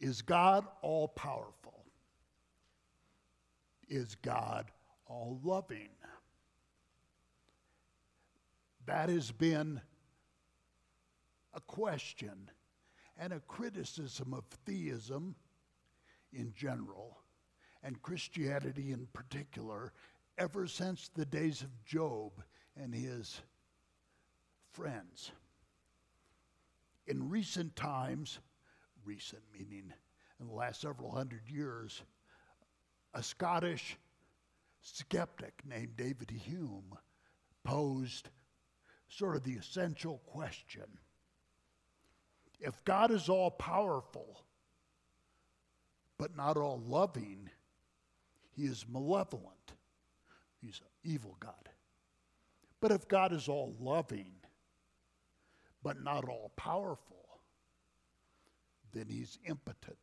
Is God all powerful? Is God all loving? That has been a question and a criticism of theism in general and Christianity in particular ever since the days of Job and his friends. In recent times, recent meaning in the last several hundred years, a Scottish skeptic named David Hume posed sort of the essential question. If God is all powerful, but not all loving, he is malevolent. He's an evil God. But if God is all loving, but not all powerful, then he's impotent.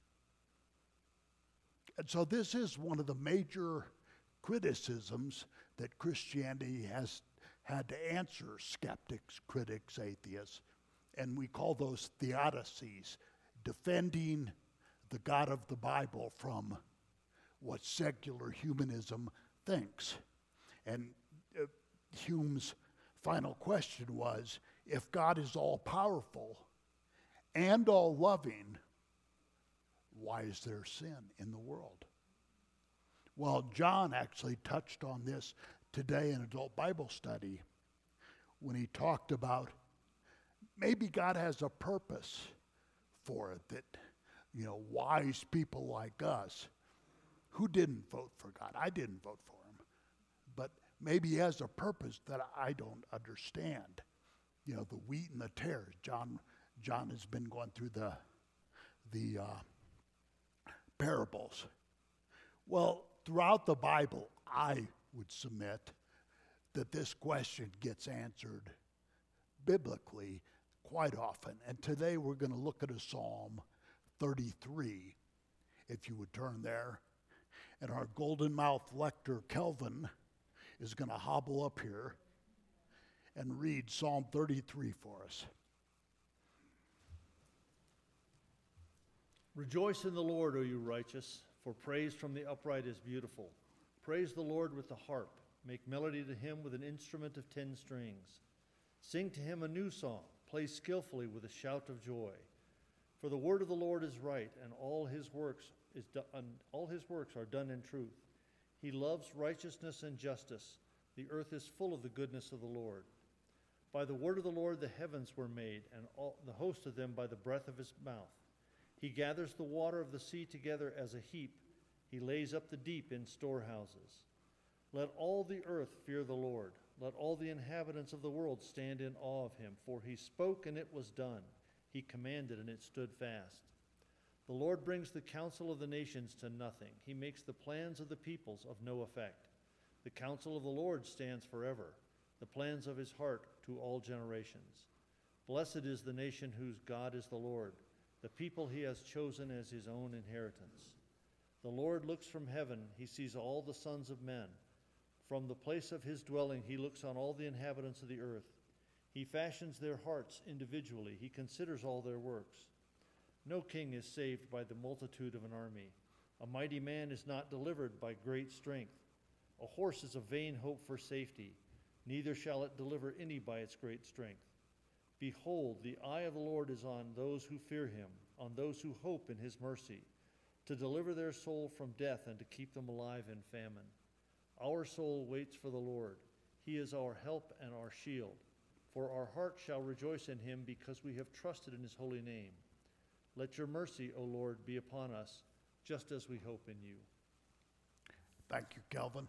And so this is one of the major criticisms that Christianity has had to answer skeptics, critics, atheists, and we call those theodicies, defending the God of the Bible from what secular humanism thinks. And Hume's final question was, if God is all powerful and all loving, why is there sin in the world? Well, John actually touched on this today in adult Bible study when he talked about maybe God has a purpose for it, that, wise people like us who didn't vote for God. I didn't vote for him. But maybe he has a purpose that I don't understand. The wheat and the tares. John has been going through the parables. Well, throughout the Bible, I would submit that this question gets answered biblically quite often. And today we're going to look at a Psalm 33, if you would turn there. And our golden-mouthed lector, Kelvin, is going to hobble up here and read Psalm 33 for us. Rejoice in the Lord, O you righteous, for praise from the upright is beautiful. Praise the Lord with the harp. Make melody to him with an instrument of 10 strings. Sing to him a new song. Play skillfully with a shout of joy. For the word of the Lord is right, and all his works are done in truth. He loves righteousness and justice. The earth is full of the goodness of the Lord. By the word of the Lord the heavens were made, and all the host of them by the breath of his mouth. He gathers the water of the sea together as a heap. He lays up the deep in storehouses. Let all the earth fear the Lord. Let all the inhabitants of the world stand in awe of him. For he spoke, and it was done. He commanded, and it stood fast. The Lord brings the counsel of the nations to nothing. He makes the plans of the peoples of no effect. The counsel of the Lord stands forever, the plans of his heart to all generations. Blessed is the nation whose God is the Lord, the people he has chosen as his own inheritance. The Lord looks from heaven. He sees all the sons of men. From the place of his dwelling he looks on all the inhabitants of the earth. He fashions their hearts individually. He considers all their works. No king is saved by the multitude of an army. A mighty man is not delivered by great strength. A horse is a vain hope for safety. Neither shall it deliver any by its great strength. Behold, the eye of the Lord is on those who fear him, on those who hope in his mercy, to deliver their soul from death and to keep them alive in famine. Our soul waits for the Lord. He is our help and our shield. For our heart shall rejoice in him because we have trusted in his holy name. Let your mercy, O Lord, be upon us, just as we hope in you. Thank you, Kelvin.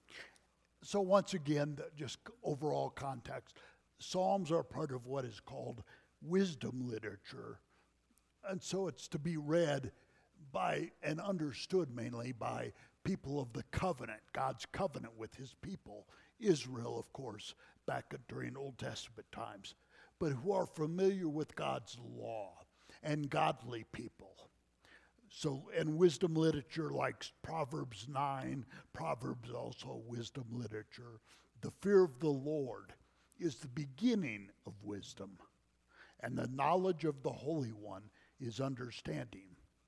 So once again, just overall context, Psalms are part of what is called wisdom literature. And so it's to be read by and understood mainly by people of the covenant, God's covenant with his people, Israel, of course, back during Old Testament times, but who are familiar with God's law and godly people. So, and wisdom literature like Proverbs 9, Proverbs also wisdom literature. The fear of the Lord is the beginning of wisdom, and the knowledge of the Holy One is understanding.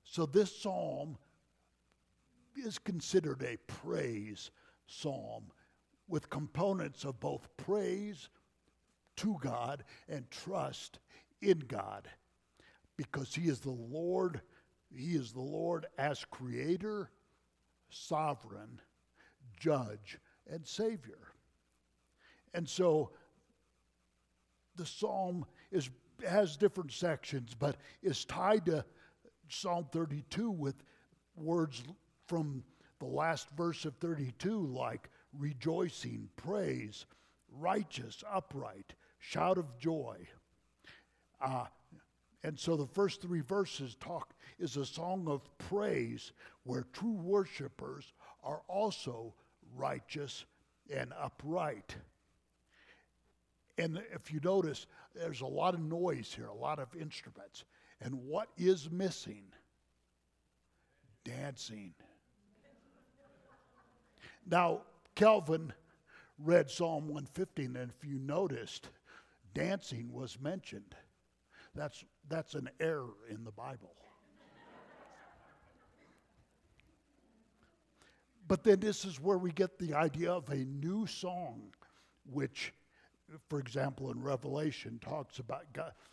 So this psalm is considered a praise psalm with components of both praise to God and trust in God, because he is the Lord. He is the Lord as creator, sovereign, judge, and savior. And so the psalm has different sections, but is tied to Psalm 32 with words from the last verse of 32 like rejoicing, praise, righteous, upright, shout of joy. And so the first three verses is a song of praise where true worshipers are also righteous and upright. And if you notice, there's a lot of noise here, a lot of instruments. And what is missing? Dancing. Now, Calvin read Psalm 115, and if you noticed, dancing was mentioned. That's an error in the Bible. But then this is where we get the idea of a new song, which, for example, in Revelation talks about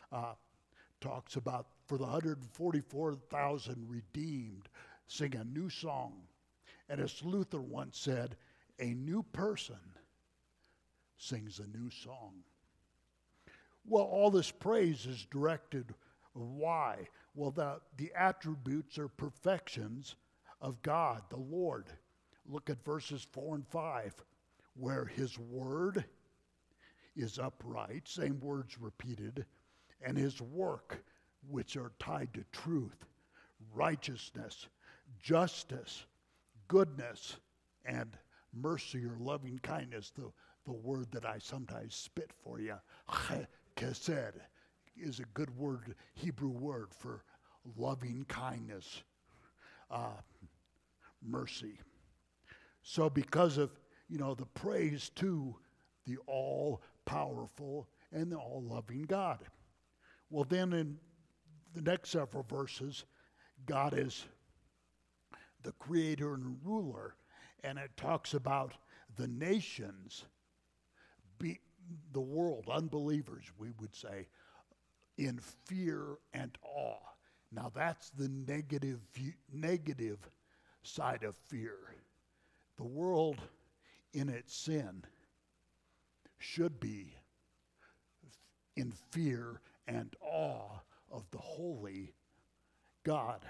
for the 144,000 redeemed, sing a new song. And as Luther once said, a new person sings a new song. Well, all this praise is directed. Why? Well, the attributes or perfections of God, the Lord. Look at verses 4 and 5, where his word is upright, same words repeated, and his work, which are tied to truth, righteousness, justice, goodness, and mercy or loving kindness. The word that I sometimes spit for you, chesed, is a good word, Hebrew word for loving kindness, mercy. So because of, the praise to the all-powerful and the all-loving God. Well, then in the next several verses, God is the creator and ruler, and it talks about the nations, the world, unbelievers, we would say, in fear and awe. Now that's the negative side of fear. The world in its sin should be in fear and awe of the holy God.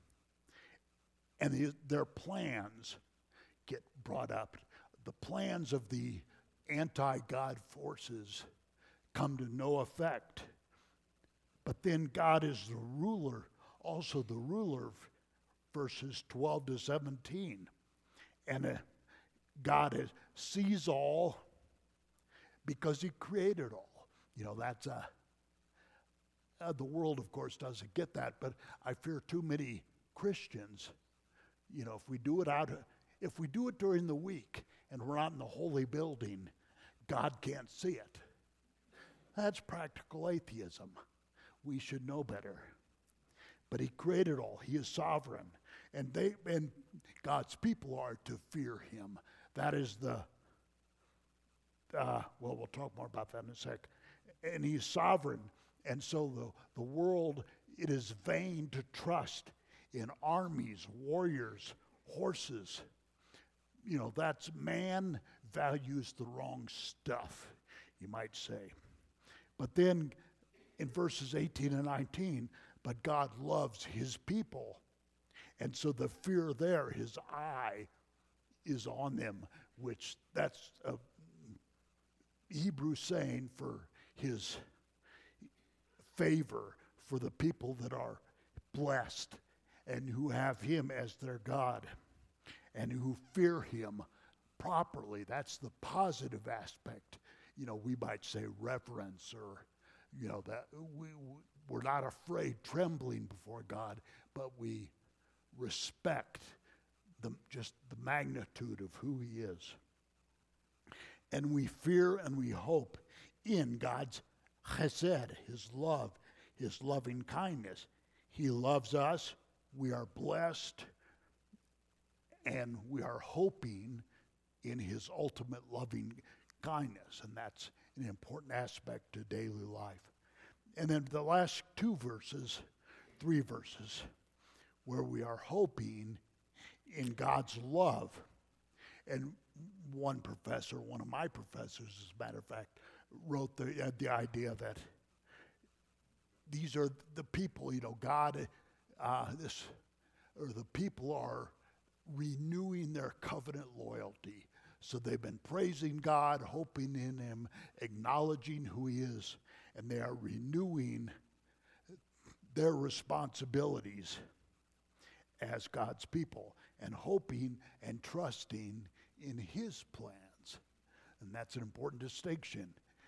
And their plans get brought up. The plans of the anti-God forces come to no effect. But then God is the ruler, also the ruler, verses 12 to 17. And God sees all because he created all. That's the world, of course, doesn't get that, but I fear too many Christians, if we do it during the week and we're not in the holy building, God can't see it. That's practical atheism. We should know better. But he created all. He is sovereign. And God's people are to fear him. That is we'll talk more about that in a sec. And he's sovereign. And so the world, it is vain to trust in armies, warriors, horses. That's man values the wrong stuff, you might say. But then in verses 18 and 19, but God loves his people. And so the fear there, his eye is on them, which that's a Hebrew saying for his favor for the people that are blessed and who have him as their God and who fear him properly. That's the positive aspect. We might say reverence, or that we're not afraid, trembling before God, but we respect just the magnitude of who he is. And we fear and we hope in God's chesed, his love, his loving kindness. He loves us we are blessed and we are hoping in his ultimate loving kindness. And that's an important aspect to daily life. And then the last 3 verses, where we are hoping in God's love. And one of my professors, as a matter of fact, wrote the idea that these are the people, God, the people are renewing their covenant loyalty. So they've been praising God, hoping in him, acknowledging who he is, and they are renewing their responsibilities as God's people and hoping and trusting in his plans. And that's an important distinction.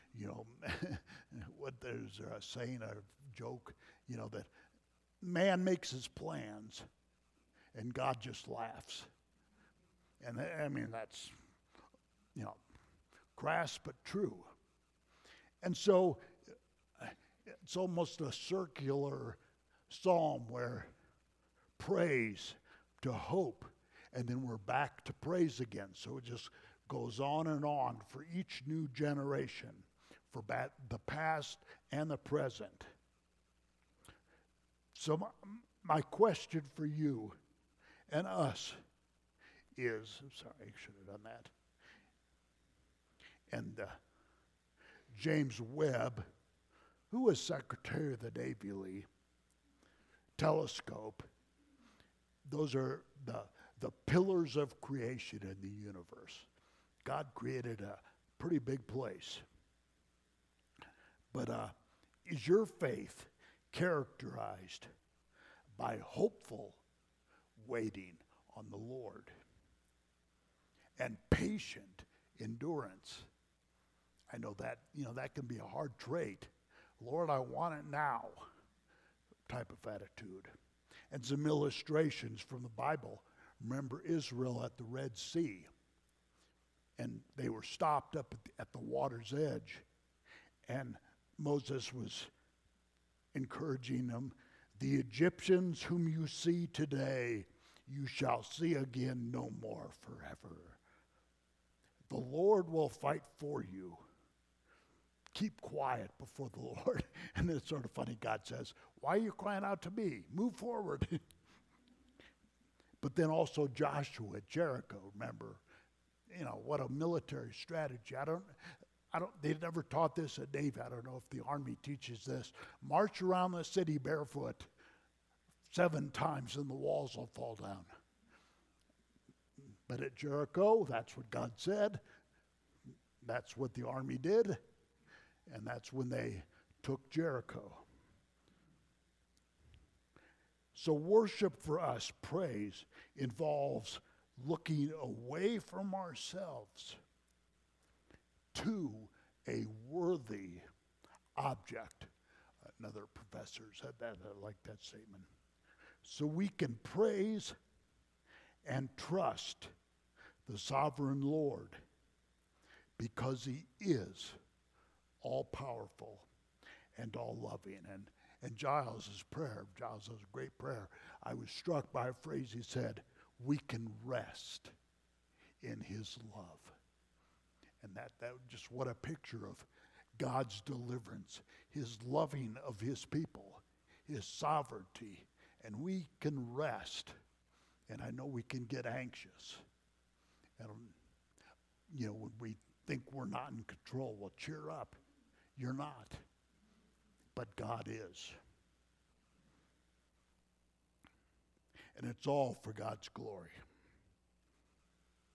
What there's a saying, a joke, that man makes his plans and God just laughs. And I mean, that's, crass but true. And so it's almost a circular psalm where praise to hope, and then we're back to praise again. So it just goes on and on for each new generation, for the past and the present. So my question for you and us is, sorry, I should have done that. And James Webb, who was Secretary of the Navy, telescope, those are the pillars of creation in the universe. God created a pretty big place. But is your faith characterized by hopeful waiting on the Lord and patient endurance? I know that, that can be a hard trait. Lord, I want it now type of attitude. And some illustrations from the Bible. Remember Israel at the Red Sea. And they were stopped up at the water's edge. And Moses was encouraging them, the Egyptians whom you see today, you shall see again no more forever. The Lord will fight for you. Keep quiet before the Lord. And then it's sort of funny, God says, why are you crying out to me? Move forward. But then also Joshua at Jericho, remember, what a military strategy. They never taught this at Navy. I don't know if the Army teaches this. March around the city barefoot 7 times and the walls will fall down. But at Jericho, that's what God said. That's what the Army did. And that's when they took Jericho. So worship for us, praise, involves looking away from ourselves to a worthy object. Another professor said that. I like that statement. So we can praise and trust the sovereign Lord because he is all-powerful and all-loving. And Giles' prayer, Giles has a great prayer. I was struck by a phrase he said, we can rest in his love. And that just what a picture of God's deliverance, his loving of his people, his sovereignty. And we can rest. And I know we can get anxious. And, when we think we're not in control, well, cheer up. You're not. But God is. And it's all for God's glory.